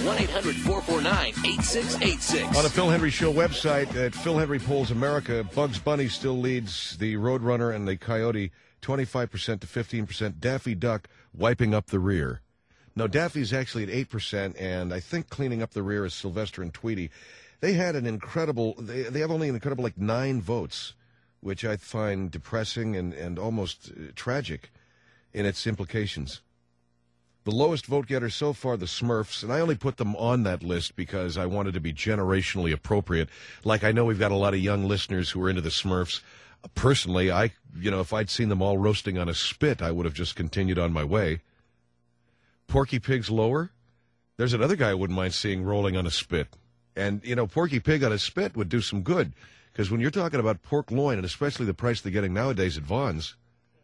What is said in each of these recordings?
1-800-449-8686. On the Phil Hendry Show website, at Phil Hendry Polls America, Bugs Bunny still leads the Roadrunner and the Coyote 25% to 15%. Daffy Duck wiping up the rear. No, Daffy's actually at 8%, and I think cleaning up the rear is Sylvester and Tweety. They had an incredible, they have only an incredible 9 votes, which I find depressing and almost tragic in its implications. The lowest vote getter so far, the Smurfs, and I only put them on that list because I wanted to be generationally appropriate. Like, I know we've got a lot of young listeners who are into the Smurfs. Personally, if I'd seen them all roasting on a spit, I would have just continued on my way. Porky Pig's lower. There's another guy I wouldn't mind seeing rolling on a spit. And, Porky Pig on a spit would do some good. Because when you're talking about pork loin, and especially the price they're getting nowadays at Vaughn's,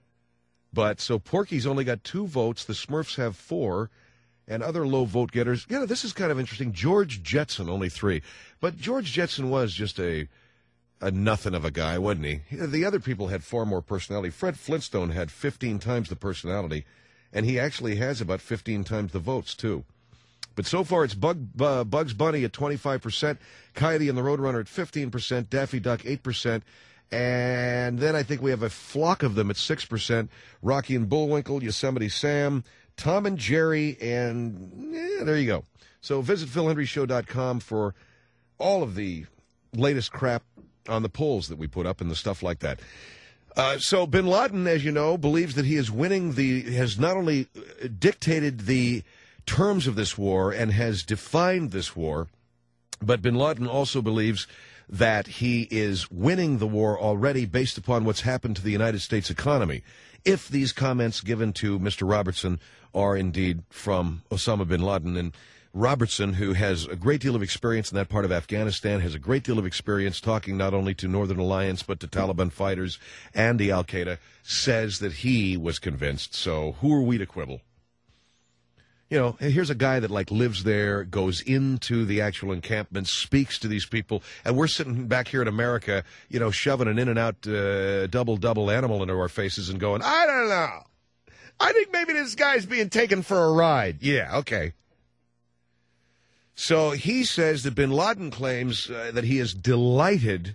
so Porky's only got 2 votes. The Smurfs have 4. And other low vote getters, this is kind of interesting. George Jetson, only 3. But George Jetson was just a nothing of a guy, wasn't he? The other people had far more personality. Fred Flintstone had 15 times the personality. And he actually has about 15 times the votes, too. But so far, it's Bugs Bunny at 25%, Coyote and the Roadrunner at 15%, Daffy Duck 8%, and then I think we have a flock of them at 6%, Rocky and Bullwinkle, Yosemite Sam, Tom and Jerry, and there you go. So visit PhilHenryShow.com for all of the latest crap on the polls that we put up and the stuff like that. So Bin Laden, as you know, believes that he is has not only dictated the terms of this war and has defined this war, but Bin Laden also believes that he is winning the war already based upon what's happened to the United States economy, if these comments given to Mr. Robertson are indeed from Osama bin Laden. And Robertson, who has a great deal of experience in that part of Afghanistan, has a great deal of experience talking not only to Northern Alliance but to Taliban fighters and the Al-Qaeda, says that he was convinced. So who are we to quibble? Here's a guy that lives there, goes into the actual encampment, speaks to these people, and we're sitting back here in America, shoving an in-and-out double animal into our faces and going, I don't know. I think maybe this guy's being taken for a ride. Yeah, okay. So he says that bin Laden claims that he is delighted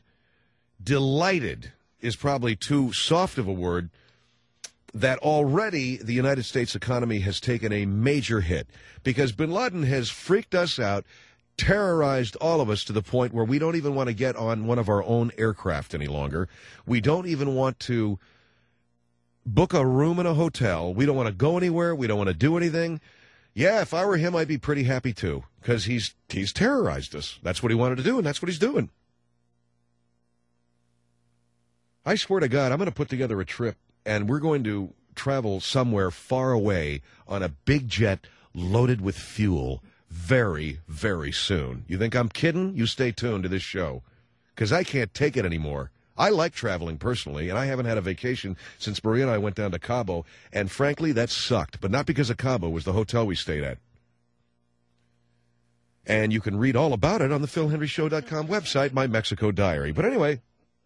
is probably too soft of a word, that already the United States economy has taken a major hit because bin Laden has freaked us out, terrorized all of us to the point where we don't even want to get on one of our own aircraft any longer. We don't even want to book a room in a hotel. We don't want to go anywhere. We don't want to do anything. Yeah, if I were him, I'd be pretty happy too because he's terrorized us. That's what he wanted to do, and that's what he's doing. I swear to God, I'm going to put together a trip, and we're going to travel somewhere far away on a big jet loaded with fuel very, very soon. You think I'm kidding? You stay tuned to this show, because I can't take it anymore. I like traveling personally, and I haven't had a vacation since Maria and I went down to Cabo, and frankly, that sucked. But not because of Cabo. It was the hotel we stayed at. And you can read all about it on the PhilHenryShow.com website, My Mexico Diary. But anyway,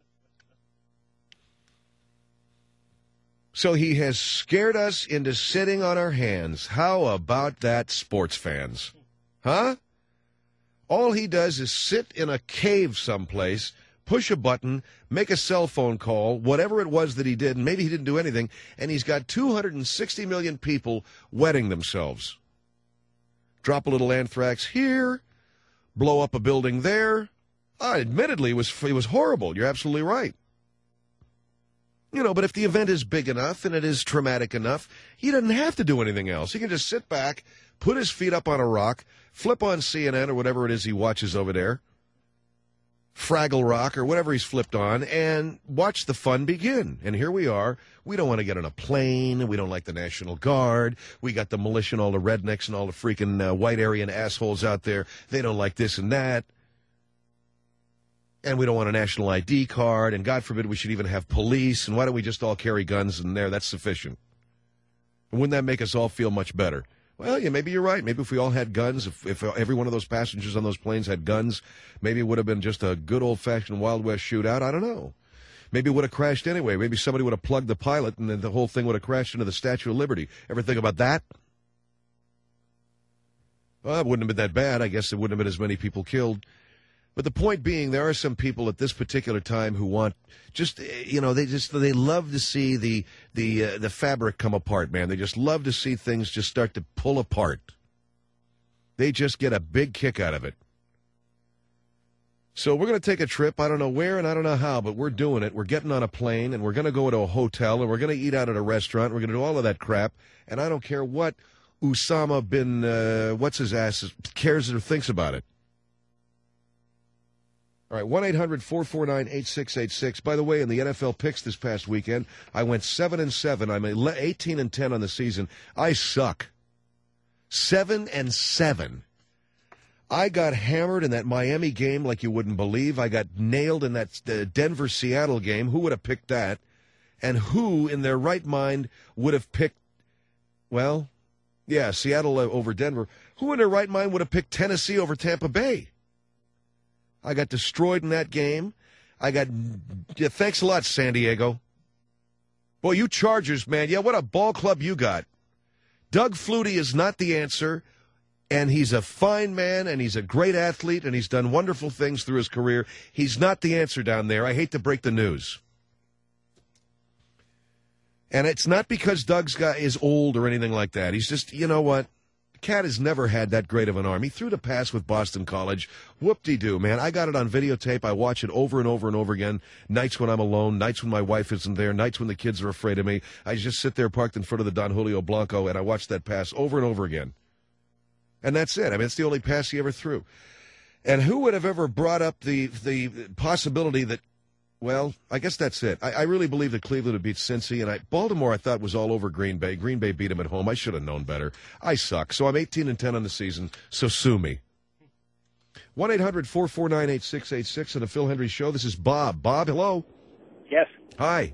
so he has scared us into sitting on our hands. How about that, sports fans? Huh? All he does is sit in a cave someplace, push a button, make a cell phone call, whatever it was that he did, and maybe he didn't do anything, and he's got 260 million people wetting themselves. Drop a little anthrax here, blow up a building there. Admittedly, it was horrible. You're absolutely right. But if the event is big enough and it is traumatic enough, he doesn't have to do anything else. He can just sit back, put his feet up on a rock, flip on CNN or whatever it is he watches over there, Fraggle Rock or whatever he's flipped on, and watch the fun begin. And here we are. We don't want to get on a plane. We don't like the National Guard. We got the militia and all the rednecks and all the freaking white Aryan assholes out there. They don't like this and that. And we don't want a national ID card, and God forbid we should even have police, and why don't we just all carry guns in there? That's sufficient. Wouldn't that make us all feel much better? Well, yeah, maybe you're right. Maybe if we all had guns, if every one of those passengers on those planes had guns, maybe it would have been just a good old-fashioned Wild West shootout. I don't know. Maybe it would have crashed anyway. Maybe somebody would have plugged the pilot, and then the whole thing would have crashed into the Statue of Liberty. Ever think about that? Well, it wouldn't have been that bad. I guess there wouldn't have been as many people killed. But the point being, there are some people at this particular time who want they love to see the fabric come apart, man. They just love to see things just start to pull apart. They just get a big kick out of it. So we're going to take a trip. I don't know where and I don't know how, but we're doing it. We're getting on a plane, and we're going to go to a hotel, and we're going to eat out at a restaurant. We're going to do all of that crap, and I don't care what Osama bin what's-his-ass cares or thinks about it. All right, 1-800-449-8686. By the way, in the NFL picks this past weekend, I went 7-7. I'm 18-10 on the season. I suck. 7-7. I got hammered in that Miami game like you wouldn't believe. I got nailed in that Denver-Seattle game. Who would have picked that? And who in their right mind would have picked, Seattle over Denver. Who in their right mind would have picked Tennessee over Tampa Bay? I got destroyed in that game. Thanks a lot, San Diego. Boy, you Chargers, man. Yeah, what a ball club you got. Doug Flutie is not the answer, and he's a fine man, and he's a great athlete, and he's done wonderful things through his career. He's not the answer down there. I hate to break the news. And it's not because Doug's guy is old or anything like that. He's just, you know what? Cat has never had that great of an arm. He threw the pass with Boston College. Whoop-de-doo, man. I got it on videotape. I watch it over and over and over again. Nights when I'm alone, nights when my wife isn't there, nights when the kids are afraid of me. I just sit there parked in front of the Don Julio Blanco, and I watch that pass over and over again. And that's it. I mean, it's the only pass he ever threw. And who would have ever brought up the possibility that, well, I guess that's it. I really believe that Cleveland would beat Cincy, and Baltimore I thought was all over Green Bay. Green Bay beat them at home. I should have known better. I suck. So I'm 18-10 on the season, so sue me. 1-800-449-8686 on the Phil Hendry Show. This is Bob. Bob, hello? Yes. Hi.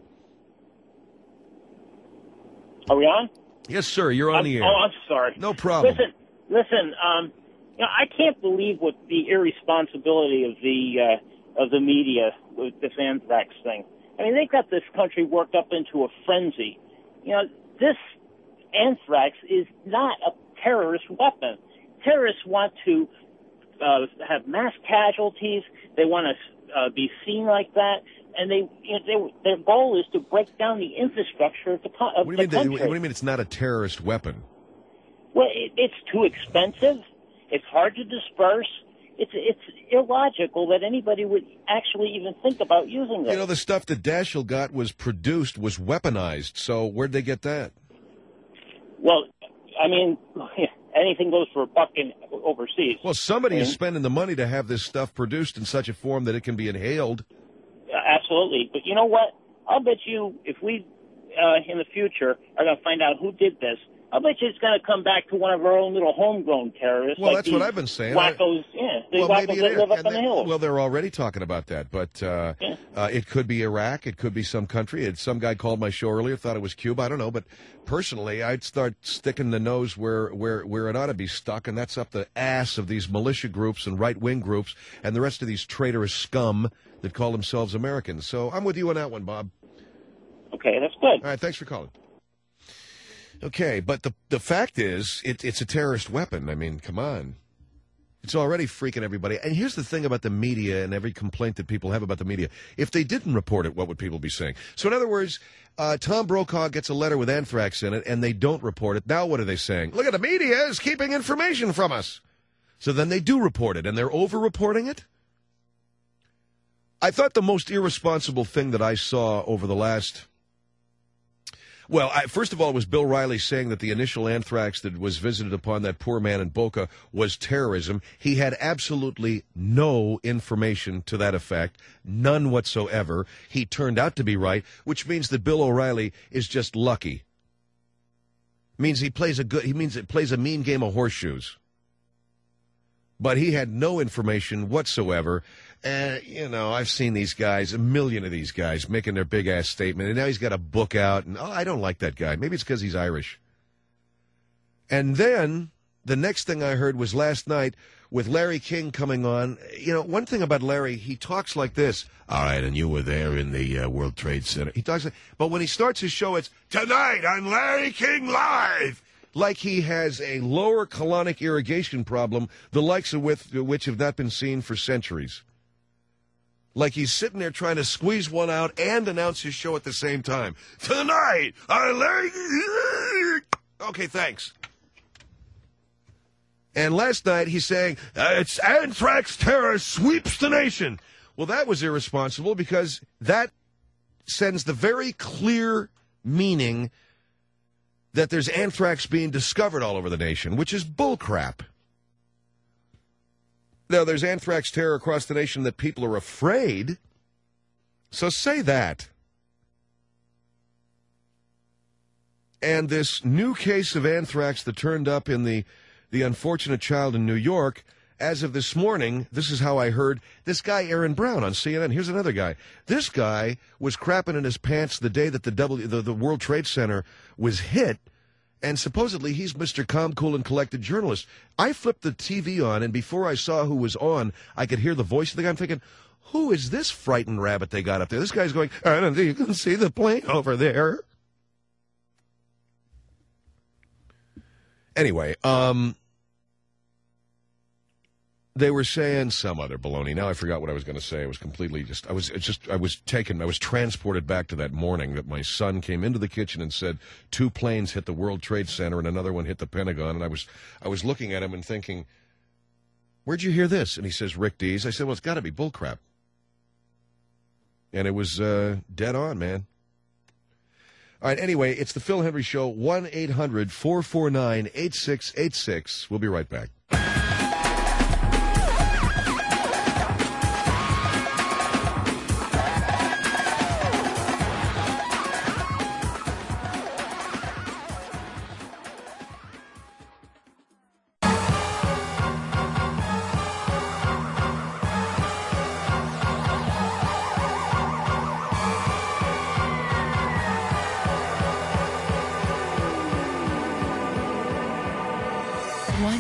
Are we on? Yes, sir. You're on the air. Oh, I'm sorry. No problem. Listen. I can't believe what the irresponsibility of the media with this anthrax thing. I mean, they got this country worked up into a frenzy. This anthrax is not a terrorist weapon. Terrorists want to have mass casualties. They want to be seen like that, and their goal is to break down the infrastructure of the country. What do you mean it's not a terrorist weapon? Well, it's too expensive. It's hard to disperse. It's illogical that anybody would actually even think about using it. The stuff that Daschle got was weaponized. So where'd they get that? Well, I mean, anything goes for a buck overseas. Well, somebody is spending the money to have this stuff produced in such a form that it can be inhaled. Absolutely. But you know what? I'll bet you if we, in the future, are going to find out who did this, I'll bet you it's going to come back to one of our own little homegrown terrorists. Well, that's what I've been saying. Wackos, wackos that live up on the hills. Well, they're already talking about that, but it could be Iraq. It could be some country. Some guy called my show earlier, thought it was Cuba. I don't know, but personally, I'd start sticking the nose where it ought to be stuck, and that's up the ass of these militia groups and right-wing groups and the rest of these traitorous scum that call themselves Americans. So I'm with you on that one, Bob. Okay, that's good. All right, thanks for calling. Okay, but the fact is, it's a terrorist weapon. I mean, come on. It's already freaking everybody. And here's the thing about the media and every complaint that people have about the media. If they didn't report it, what would people be saying? So in other words, Tom Brokaw gets a letter with anthrax in it, and they don't report it. Now what are they saying? Look at the media is keeping information from us. So then they do report it, and they're over-reporting it? I thought the most irresponsible thing that I saw over the last... Well, first of all, it was Bill Riley saying that the initial anthrax that was visited upon that poor man in Boca was terrorism. He had absolutely no information to that effect, none whatsoever. He turned out to be right, which means that Bill O'Reilly is just lucky. Means it plays a mean game of horseshoes. But he had no information whatsoever. And, I've seen these guys, a million of these guys, making their big-ass statement, and now he's got a book out, and, I don't like that guy. Maybe it's because he's Irish. And then the next thing I heard was last night with Larry King coming on. One thing about Larry, he talks like this. All right, and you were there in the World Trade Center. He talks like, but when he starts his show, it's, tonight on Larry King Live. like he has a lower colonic irrigation problem, the likes of which have not been seen for centuries. Like he's sitting there trying to squeeze one out and announce his show at the same time. Tonight, I like... Okay, thanks. And last night he's saying, it's anthrax terror sweeps the nation. Well, that was irresponsible because that sends the very clear meaning that there's anthrax being discovered all over the nation, which is bullcrap. Now, there's anthrax terror across the nation that people are afraid, so say that. And this new case of anthrax that turned up in the unfortunate child in New York, as of this morning, this is how I heard this guy, Aaron Brown, on CNN. Here's another guy. This guy was crapping in his pants the day that the World Trade Center was hit, and supposedly he's Mr. Calm, Cool, and Collected journalist. I flipped the TV on, and before I saw who was on, I could hear the voice of the guy. I'm thinking, who is this frightened rabbit they got up there? This guy's going, I don't think you can see the plane over there. Anyway, they were saying some other baloney. Now I forgot what I was going to say. I was completely I was transported back to that morning that my son came into the kitchen and said 2 planes hit the World Trade Center and another one hit the Pentagon. And I was looking at him and thinking, where'd you hear this? And he says, Rick Dees. I said, well, it's got to be bullcrap. And it was dead on, man. All right, anyway, it's the Phil Hendry Show, 1-800-449-8686. We'll be right back. One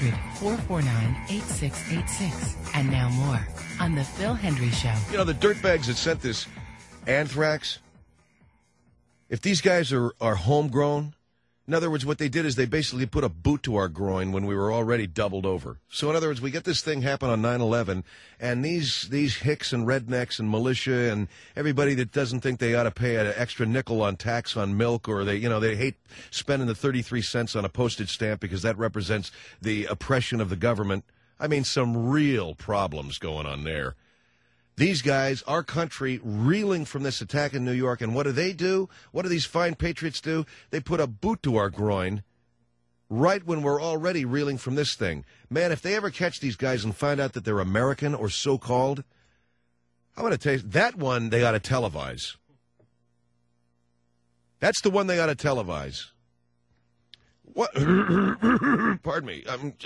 800-449-8686. And now more on The Phil Hendry Show. You know, the dirtbags that sent this anthrax, if these guys are homegrown, in other words, what they did is they basically put a boot to our groin when we were already doubled over. So in other words, we get this thing happen on 9/11, and these hicks and rednecks and militia and everybody that doesn't think they ought to pay an extra nickel on tax on milk, or they hate spending the 33 cents on a postage stamp because that represents the oppression of the government. I mean, some real problems going on there. These guys, our country, reeling from this attack in New York, and what do? What do these fine patriots do? They put a boot to our groin right when we're already reeling from this thing. Man, if they ever catch these guys and find out that they're American or so-called, I'm going to tell you, that one they ought to televise. That's the one they ought to televise. What? Pardon me.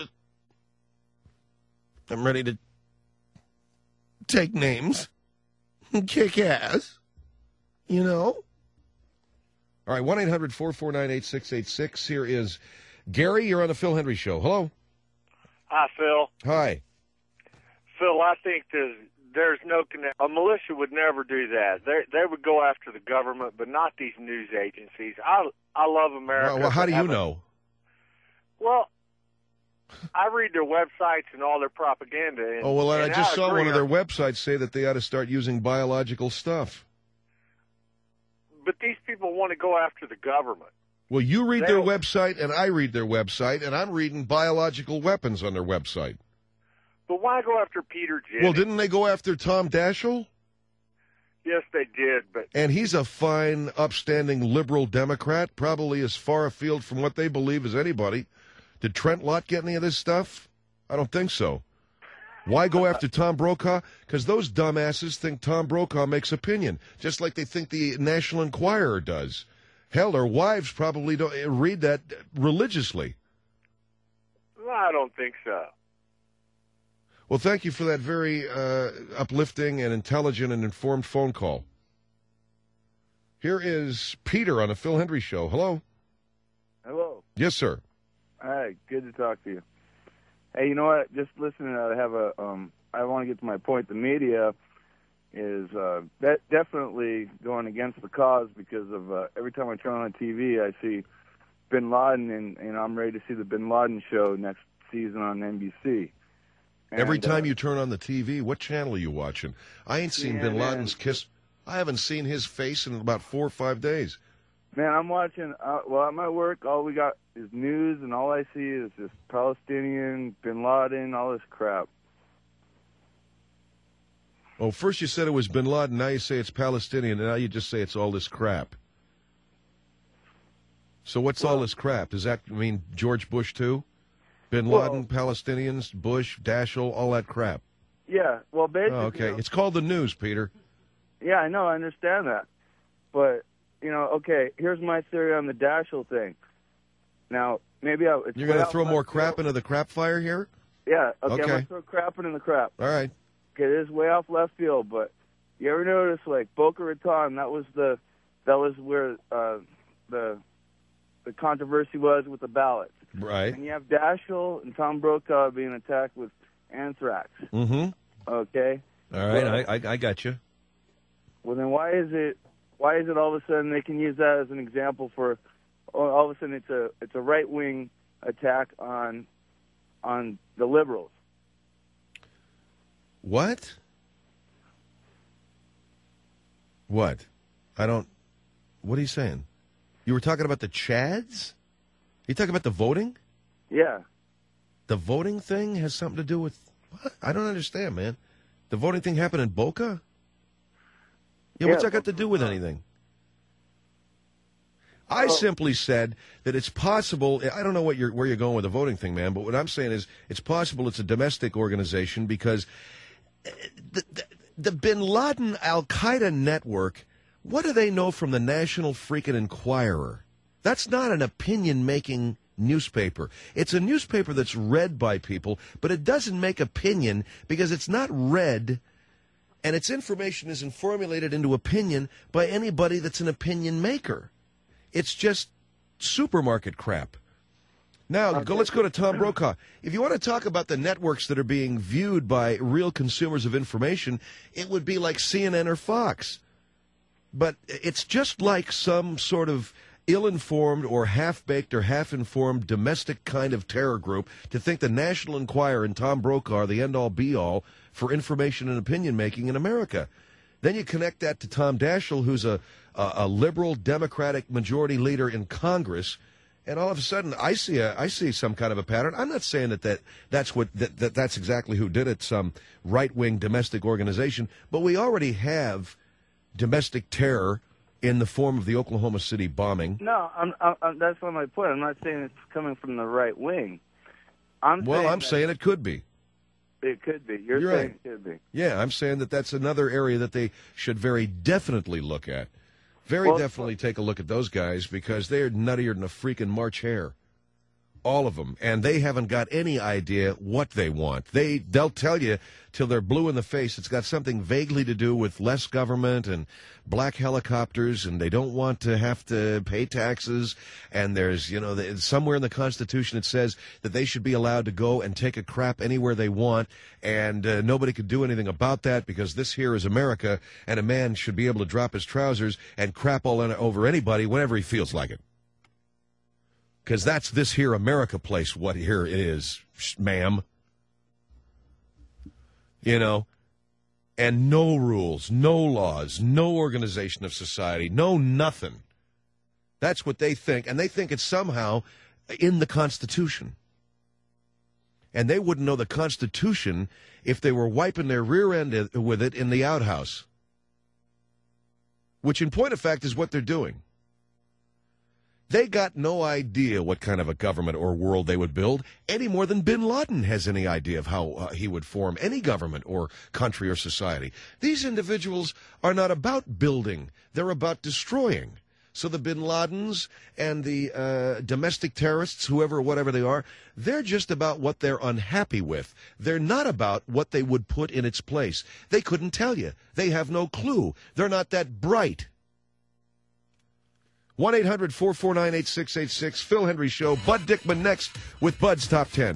I'm ready to take names and kick ass, you know? All right, 1-800-449-8686. Here is Gary. You're on the Phil Hendry Show. Hello. Hi, Phil. Hi. Phil, I think there's no connection. A militia would never do that. They would go after the government, but not these news agencies. I love America. Well, how do you know? Well, I read their websites and all their propaganda. And, I just saw one of their websites say that they ought to start using biological stuff. But these people want to go after the government. Well, you read their website, and I read their website, and I'm reading biological weapons on their website. But why go after Peter Jennings? Well, didn't they go after Tom Daschle? Yes, they did. And he's a fine, upstanding liberal Democrat, probably as far afield from what they believe as anybody. Did Trent Lott get any of this stuff? I don't think so. Why go after Tom Brokaw? Because those dumbasses think Tom Brokaw makes opinion, just like they think the National Enquirer does. Hell, their wives probably don't read that religiously. Well, I don't think so. Well, thank you for that very uplifting and intelligent and informed phone call. Here is Peter on the Phil Hendry Show. Hello. Hello. Yes, sir. Hi, good to talk to you. Hey, you know what? Just listening, I want to get to my point. The media is definitely going against the cause because of every time I turn on TV, I see Bin Laden, and I'm ready to see the Bin Laden show next season on NBC. Every time you turn on the TV, what channel are you watching? I ain't seen Bin Laden's kiss. I haven't seen his face in about 4 or 5 days. Man, I'm watching, well, at my work, all we got is news, and all I see is just Palestinian, Bin Laden, all this crap. Oh, first you said it was Bin Laden, now you say it's Palestinian, and now you just say it's all this crap. So what's all this crap? Does that mean George Bush, too? Bin Laden, Palestinians, Bush, Daschle, all that crap? Yeah, well, basically... Oh, okay. It's called the news, Peter. Yeah, I know, I understand that. But, okay, here's my theory on the Daschle thing. Now, maybe you're going to throw more crap into the crap fire here? Yeah, okay. I'm going to throw crap into the crap. All right. Okay, this is way off left field, but you ever notice, like, Boca Raton, that was where the controversy was with the ballots. Right. And you have Daschle and Tom Brokaw being attacked with anthrax. Mm-hmm. Okay? All right, I got you. Well, then why is it all of a sudden they can use that as an example for, all of a sudden it's a right-wing attack on the liberals? What? What? What are you saying? You were talking about the Chads? You talking about the voting? Yeah. The voting thing has something to do with what? I don't understand, man. The voting thing happened in Boca? Yeah, what's that got to do with anything? I simply said that it's possible. I don't know where you're going with the voting thing, man, but what I'm saying is it's possible it's a domestic organization because the Bin Laden Al-Qaeda network, what do they know from the National freaking Enquirer? That's not an opinion-making newspaper. It's a newspaper that's read by people, but it doesn't make opinion because it's not read, and its information isn't formulated into opinion by anybody that's an opinion maker. It's just supermarket crap. Now, let's go to Tom Brokaw. If you want to talk about the networks that are being viewed by real consumers of information, it would be like CNN or Fox. But it's just like some sort of ill-informed or half-baked or half-informed domestic kind of terror group to think the National Enquirer and Tom Brokaw are the end-all, be-all for information and opinion-making in America. Then you connect that to Tom Daschle, who's a liberal Democratic majority leader in Congress, and all of a sudden I see some kind of a pattern. I'm not saying that's exactly who did it, some right-wing domestic organization, but we already have domestic terror in the form of the Oklahoma City bombing. No, that's not my point. I'm not saying it's coming from the right wing. I'm saying it could be. It could be. You're saying right. It could be. Yeah, I'm saying that's another area that they should very definitely look at. Definitely take a look at those guys because they're nuttier than a freaking March hare. All of them. And they haven't got any idea what they want. They'll tell you till they're blue in the face. It's got something vaguely to do with less government and black helicopters, and they don't want to have to pay taxes. And there's, somewhere in the Constitution it says that they should be allowed to go and take a crap anywhere they want, and nobody could do anything about that because this here is America, and a man should be able to drop his trousers and crap all over anybody whenever he feels like it. Because that's this here America place, what here it is, ma'am. And no rules, no laws, no organization of society, no nothing. That's what they think, and they think it's somehow in the Constitution. And they wouldn't know the Constitution if they were wiping their rear end with it in the outhouse. Which, in point of fact, is what they're doing. They got no idea what kind of a government or world they would build, any more than Bin Laden has any idea of how he would form any government or country or society. These individuals are not about building. They're about destroying. So the Bin Ladens and the domestic terrorists, whatever they are, they're just about what they're unhappy with. They're not about what they would put in its place. They couldn't tell you. They have no clue. They're not that bright. 1-800-449-8686, Phil Hendry Show. Bud Dickman next with Bud's Top 10.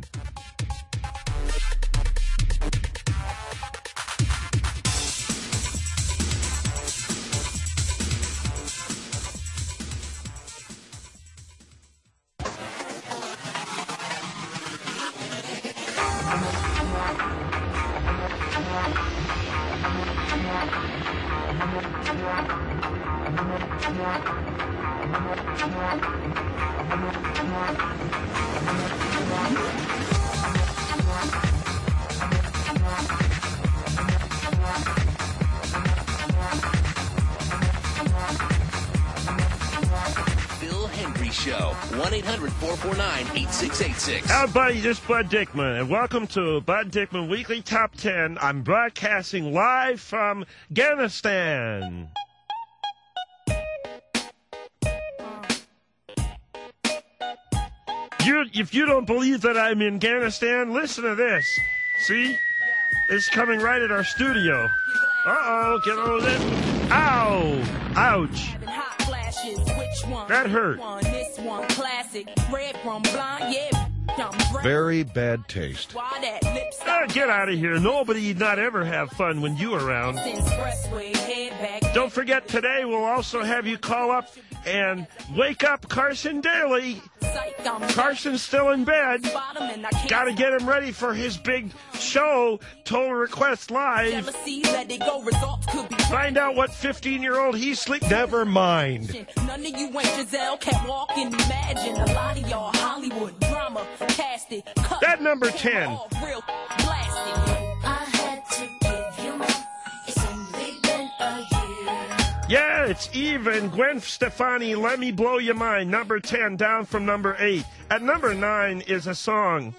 Phil Hendrie Show. 1-800-449-8686. Everybody, this is Bud Dickman, and welcome to Bud Dickman Weekly Top 10. I'm broadcasting live from Afghanistan. If you don't believe that I'm in Afghanistan, listen to this. See? It's coming right at our studio. Uh-oh, get on with it. Ow! Ouch. That hurt. Very bad taste. Get out of here. Nobody not ever have fun when you around. Don't forget, today we'll also have you call up and wake up Carson Daly. Carson's still in bed. Got to get him ready for his big show, Total Request Live. Find out what 15-year-old he's sleep. Never mind. None of you ain't Giselle, can't walk and imagine. A lot of y'all Hollywood drama cast it. That number 10. Yeah, it's even. Gwen Stefani, Let Me Blow Your Mind. Number 10, down from number 8. At number 9 is a song.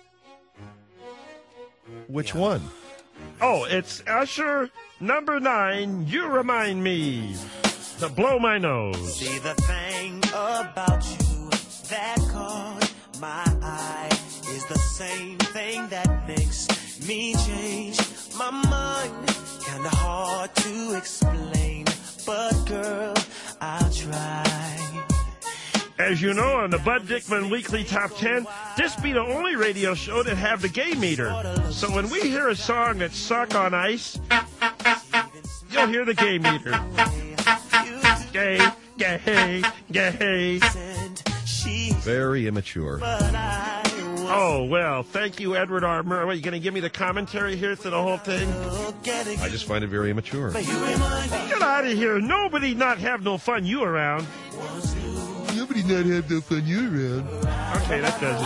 Which one? Oh, it's Usher, number 9, You Remind Me. To blow my nose. See, the thing about you that caught my eye is the same thing that makes me change my mind. Kinda hard to explain, but girl, I'll try. As you know, on the Bud Dickman Weekly Top 10, this be the only radio show that have the gay meter. So when we hear a song that's Suck on Ice, you'll hear the gay meter. Gay, gay, gay. Very immature. Oh, well, thank you, Edward R. Murray. What, you going to give me the commentary here to the whole thing? I just find it very immature. Get out of here. Nobody not have no fun you around. Nobody not have no fun you around. Okay, that does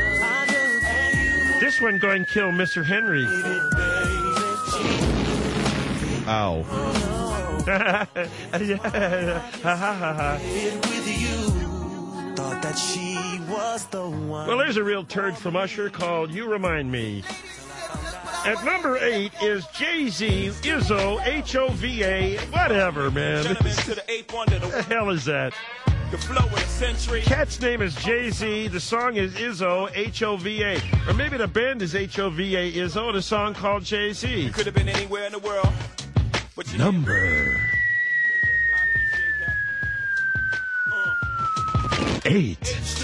it. This one going to kill Mr. Henry. Ow. Well, there's a real turd from Usher called You Remind Me. At number 8 is Jay-Z, Izzo, H-O-V-A, whatever, man. What the hell is that? Cat's name is Jay-Z, the song is Izzo, H-O-V-A. Or maybe the band is H-O-V-A, Izzo, and a song called Jay-Z. Could have been anywhere in the world. Number 8.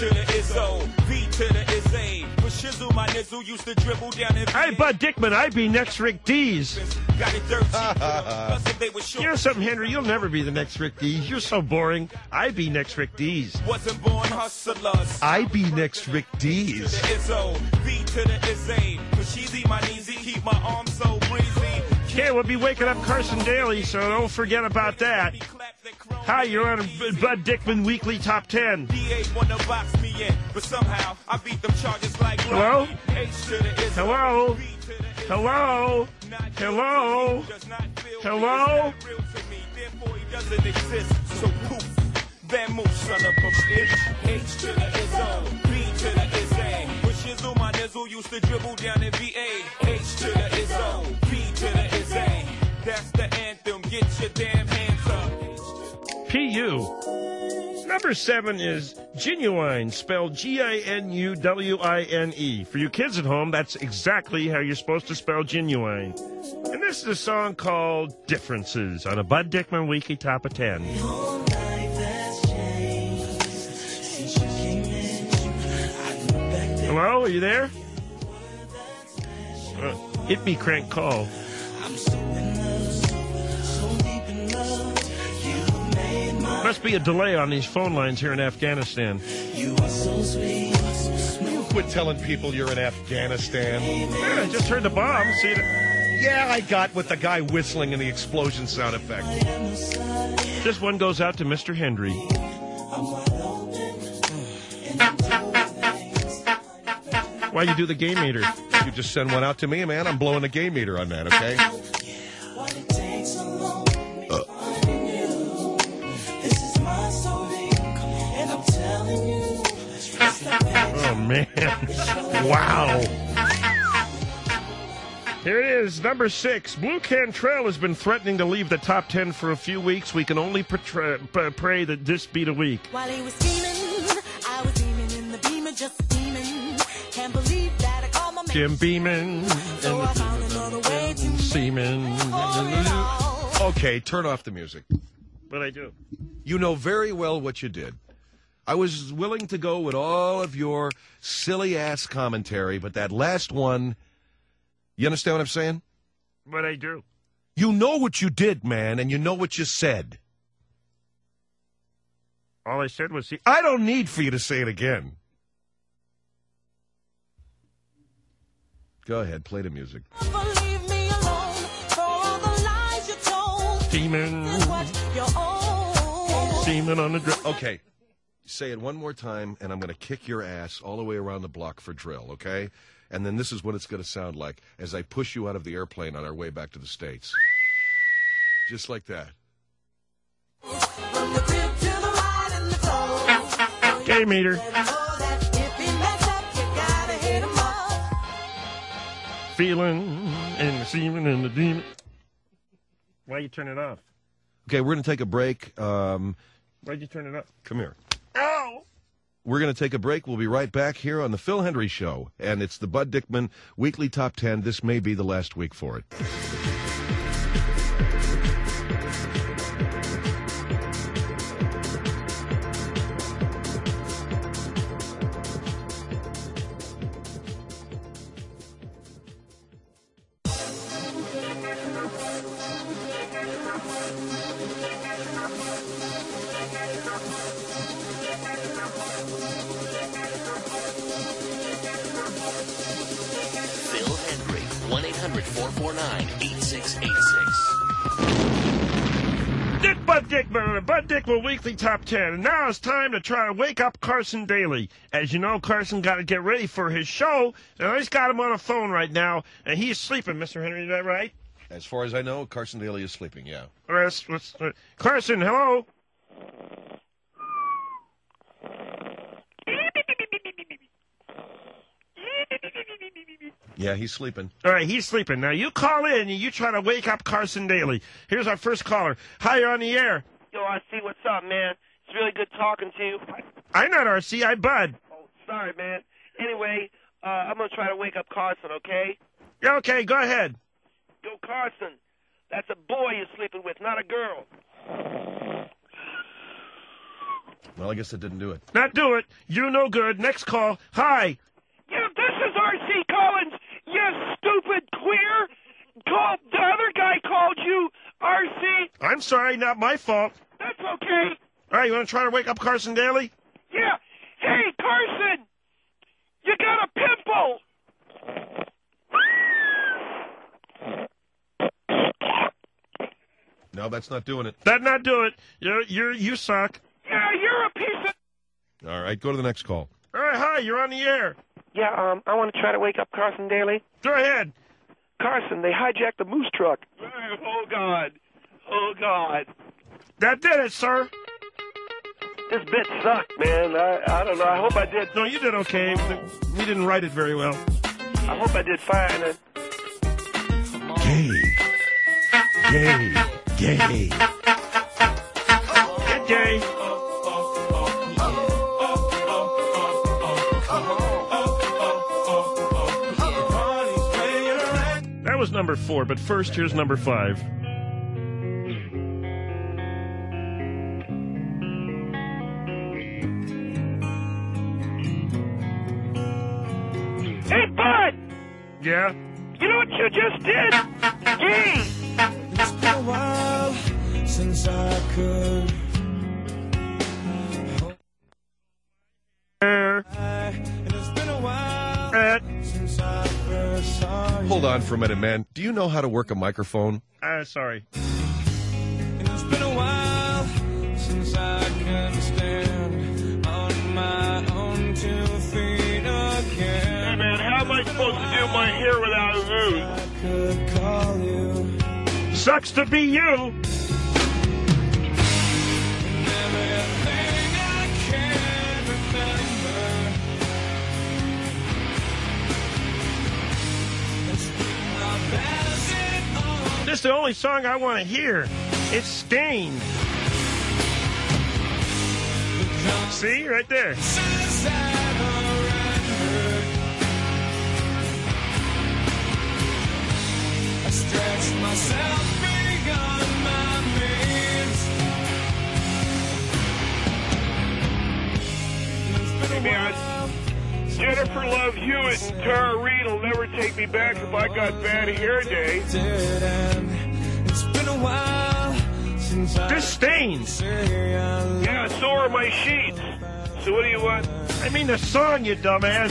Hey, Bud Dickman, I be next Rick Dees. You know something, Henry? You'll never be the next Rick Dees. You're so boring. I be next Rick Dees. I be next Rick Dees. Okay, we'll be waking up Carson Daly, so don't forget about that. Hi, you're on Bud Dickman Weekly Top 10. Hello? Hello? Hello? Hello? Hello? Used to dribble down in VA. H to the Izzo, P to the Izzy. That's the anthem. Get your damn hands up. P.U. Number 7 is Ginuwine, spelled G-I-N-U-W-I-N-E. For you kids at home, that's exactly how you're supposed to spell genuine. And this is a song called Differences on a Bud Dickman Weekly Top of 10. Hello, are you there? Hit me, crank call. Must be a delay on these phone lines here in Afghanistan. You quit telling people you're in Afghanistan. Yeah, I just heard the bomb. See it. Yeah, I got with the guy whistling and the explosion sound effect. This one goes out to Mr. Hendry. Why you do the game meter? You just send one out to me, man. I'm blowing the game meter on that, okay? Oh, man. Wow. Here it is, number 6. Blue Cantrell has been threatening to leave the top 10 for a few weeks. We can only pray that this be the week. While he was steaming, I was steaming in the beamer, just steaming. Can't believe that I called my man. Jim Beeman. So I found another way to Seaman. Okay, turn off the music. But I do. You know very well what you did. I was willing to go with all of your silly-ass commentary, but that last one, you understand what I'm saying? But I do. You know what you did, man, and you know what you said. All I said was, I don't need for you to say it again. Go ahead, play the music. leave me alone for all the lies you told. Seaman. Seaman on the drill. Okay. Say it one more time, and I'm going to kick your ass all the way around the block for drill, okay? And then this is what it's going to sound like as I push you out of the airplane on our way back to the States. Just like that. Game meter. Feeling and the seaman and the demon. Why you turn it off? Okay, we're going to take a break. Why'd you turn it off? Come here. Ow! We're going to take a break. We'll be right back here on the Phil Hendry Show. And it's the Bud Dickman Weekly Top 10. This may be the last week for it. Phil Hendry, 1-800-449-8686. Dick Bud Dickman, Bud Dickman Weekly Top 10. And now it's time to try to wake up Carson Daly. As you know, Carson got to get ready for his show. And I just got him on the phone right now, and he's sleeping, Mr. Henry. Is that right? As far as I know, Carson Daly is sleeping, yeah. Carson, hello? Yeah, he's sleeping. All right, he's sleeping. Now, you call in and you try to wake up Carson Daly. Here's our first caller. Hi, you're on the air. Yo, RC, what's up, man? It's really good talking to you. I'm not RC, I'm Bud. Oh, sorry, man. Anyway, I'm going to try to wake up Carson, okay? Yeah, okay, go ahead. Yo, Carson, that's a boy you're sleeping with, not a girl. Well, I guess it didn't do it. Not do it. You no good. Next call. Hi. Yeah, this is R.C. Collins, you stupid queer. The other guy called you R.C. I'm sorry, not my fault. That's okay. All right, you want to try to wake up Carson Daly? Yeah. Hey, Carson, you got a pimple. No, that's not doing it. That not do it. You suck. Yeah, you're a piece of... All right, go to the next call. All right, hi, you're on the air. Yeah, I want to try to wake up Carson Daly. Go ahead. Carson, they hijacked the moose truck. Oh, God. Oh, God. That did it, sir. This bit sucked, man. I don't know. I hope I did. No, you did okay. We didn't write it very well. I hope I did fine. Gay. Get gay. That was number 4, but first, here's number 5. Hey, Bud! Yeah? You know what you just did? Gay! It's been a while since I could. And it's been a while. since I first saw you. Hold on for a minute, man. Do you know how to work a microphone? Sorry. And it's been a while since I can stand on my own 2 feet again. Hey, man, how am I supposed to do my hair without a move? I could call you. Sucks to be you. And everything I can remember. It's not passing on. This is the only song I want to hear. It's Stained. See, right there. Since I surrendered, I stretched myself beyond my means. It's been Hey, a man, while. Jennifer Love Hewitt and Tara Reid will never take me back if I got bad hair day. It's been a while since I This Stained. Yeah, so are my sheets. So what do you want? I mean the song, you dumbass.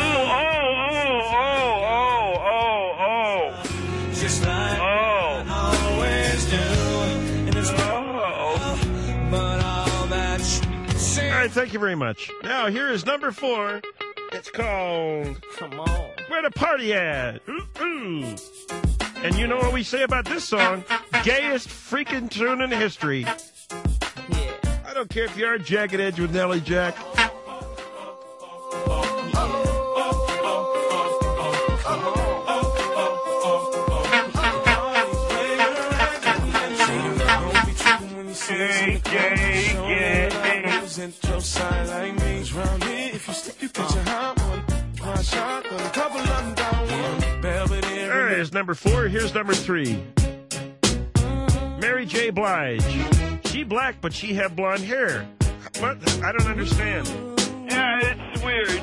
Oh. Just like I always do. And it's been a while, but all that All right, thank you very much. Now, here is number 4. It's called Come on. Where the Party At? Ooh, ooh. And you know what we say about this song? Gayest freaking tune in history. I don't care if you're Jagged Edge with Nelly Jack. There is number 4. Here's number 3. Mary J. Blige. She black, but she have blonde hair. What? I don't understand. Yeah, it's weird.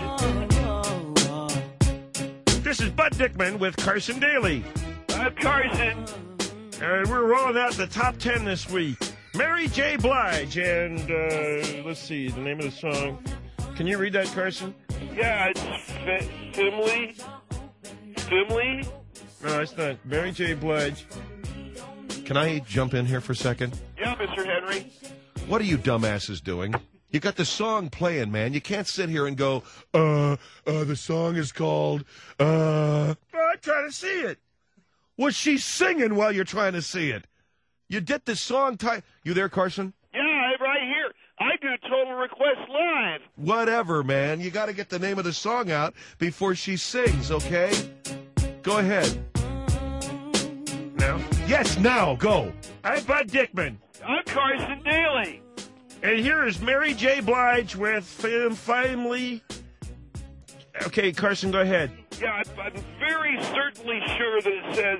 This is Bud Dickman with Carson Daly. I'm Carson. And we're rolling out the top 10 this week. Mary J. Blige and, let's see, the name of the song. Can you read that, Carson? Yeah, it's Fimley. Fimley? No, it's not. Mary J. Blige. Can I jump in here for a second? Yeah, Mr. Henry. What are you dumbasses doing? You got the song playing, man. You can't sit here and go, the song is called, I'm trying to see it. Was she singing while you're trying to see it? You did the song You there, Carson? Yeah, I'm right here. I do Total Request Live. Whatever, man. You got to get the name of the song out before she sings, okay? Go ahead. Now? Yes, now, go. I'm Bud Dickman. I'm Carson Daly. And here is Mary J. Blige with Family. Okay, Carson, go ahead. Yeah, I'm very certainly sure that it says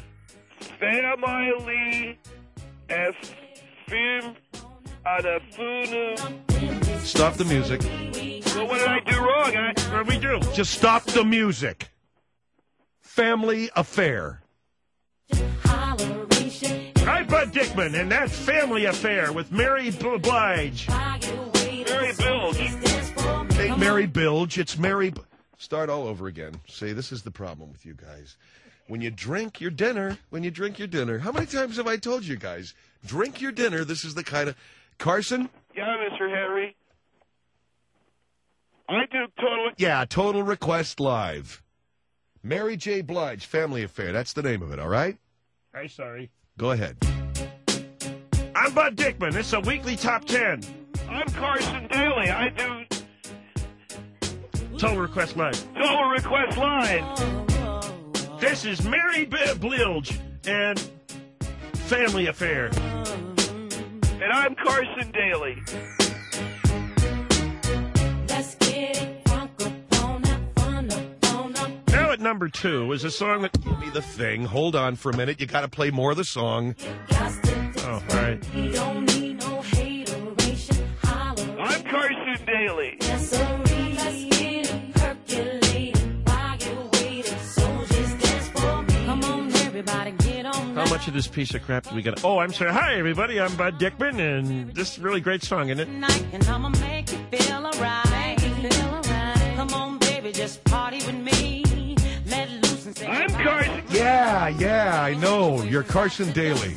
Family Fim Adafunu. Stop the music. Well, what did I do wrong? What did we do? Just stop the music. Family Affair. I'm Bud Dickman, and that's Family Affair with Mary Blige. Mary Bilge. Hey, Mary Bilge. It's Mary... Start all over again. See, this is the problem with you guys. When you drink your dinner, how many times have I told you guys? Drink your dinner. This is the kind of... Carson? Yeah, Mr. Henry. I do Total... Yeah, Total Request Live. Mary J. Blige, Family Affair. That's the name of it, all right? I'm sorry. Go ahead. I'm Bud Dickman. It's a weekly top 10. I'm Carson Daly. I do Total Request Live. Total Request Live. This is Mary Blige and Family Affair. And I'm Carson Daly. Let's get it crunk upon that fun upon up. Now at number 2 is a song that... Give me the thing. Hold on for a minute. You got to play more of the song. Oh, all right. You don't need no hateration. I'm Carson Daly. Let's get it percolated. Why get waited? So just dance for me. Come on, everybody, get on. How much of this piece of crap do we got? Oh, I'm sorry. Hi, everybody. I'm Bud Dickman, and this is a really great song, isn't it? And I'ma make you feel alright. Come on, baby, just party with me. Yeah, I know. You're Carson Daly.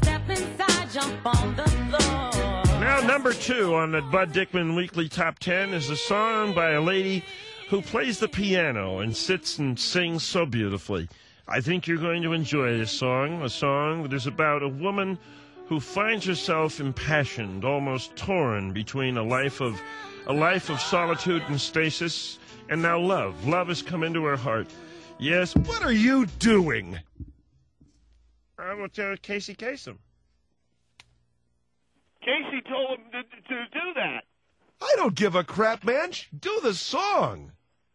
Now, number 2 on the Bud Dickman Weekly Top 10 is a song by a lady who plays the piano and sits and sings so beautifully. I think you're going to enjoy this song, a song that is about a woman who finds herself impassioned, almost torn between a life of solitude and stasis, and now love. Love has come into her heart. Yes. What are you doing? I'm with Casey Kasem. Casey told him to do that. I don't give a crap, man. Do the song.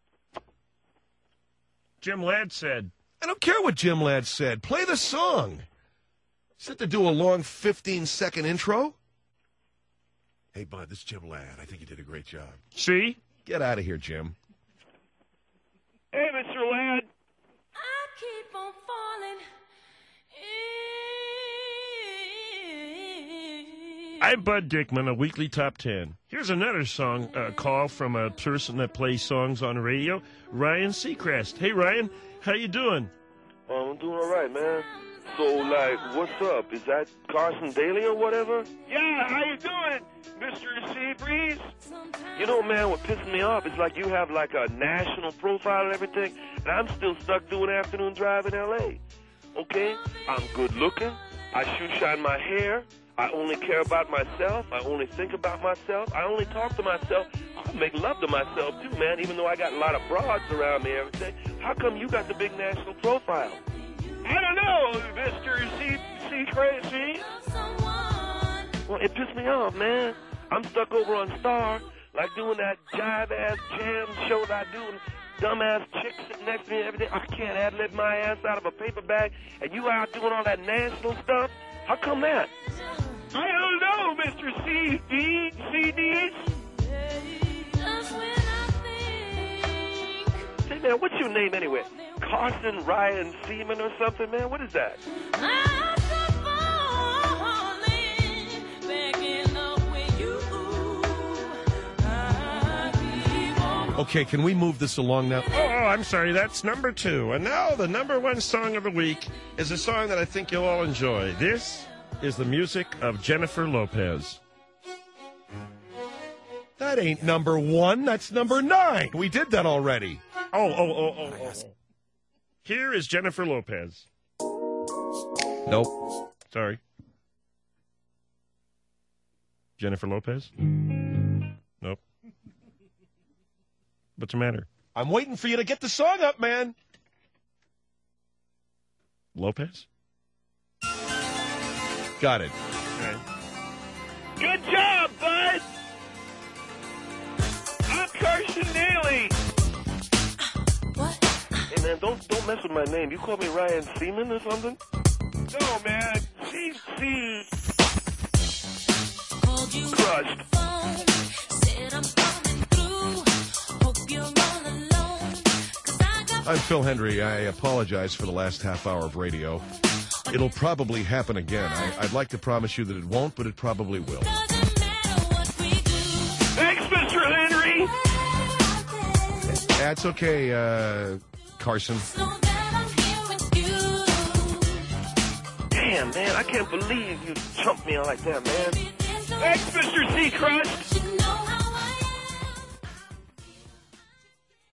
Jim Ladd said. I don't care what Jim Ladd said. Play the song. Sit to do a long 15-second intro? Hey, Bud, this is Jim Ladd. I think you did a great job. See? Get out of here, Jim. Hey, Mr. Ladd. I keep on falling. I'm Bud Dickman, a weekly top 10. Here's another song call from a person that plays songs on radio, Ryan Seacrest. Hey, Ryan, how you doing? I'm doing all right, man. So, like, what's up? Is that Carson Daly or whatever? Yeah, how you doing, Mr. Seabreeze? You know, man, what pisses me off is like you have like a national profile and everything, and I'm still stuck doing afternoon drive in L.A. Okay? I'm good looking. I shoe shine my hair. I only care about myself. I only think about myself. I only talk to myself. I make love to myself, too, man, even though I got a lot of broads around me every day. How come you got the big national profile? I don't know, Mr. C. Crazy. Well, it pissed me off, man. I'm stuck over on Star, like doing that jive-ass jam show that I do, and dumbass chicks sitting next to me every day. I can't ad-lib my ass out of a paper bag, and you out doing all that national stuff? How come that? I don't know, Mr. CDs. Say, man, what's your name anyway? Carson Ryan Seaman or something, man? What is that? Okay, can we move this along now? Oh, I'm sorry, that's number 2. And now the number 1 song of the week is a song that I think you'll all enjoy. This is the music of Jennifer Lopez. That ain't number 1, that's number 9. We did that already. Oh. Here is Jennifer Lopez. Nope. Sorry. Jennifer Lopez? Nope. What's the matter? I'm waiting for you to get the song up, man. Lopez? Got it. Okay. Good job, bud. I'm Carson Daly. Hey, man, don't mess with my name. You call me Ryan Seaman or something? No, man. C. Crushed. I'm Phil Hendry. I apologize for the last half hour of radio. It'll probably happen again. I'd like to promise you that it won't, but it probably will. Thanks, Mr. Henry. That's okay, Carson. Damn, man, I can't believe you chumped me like that, man. Thanks, Mr. Seacrest.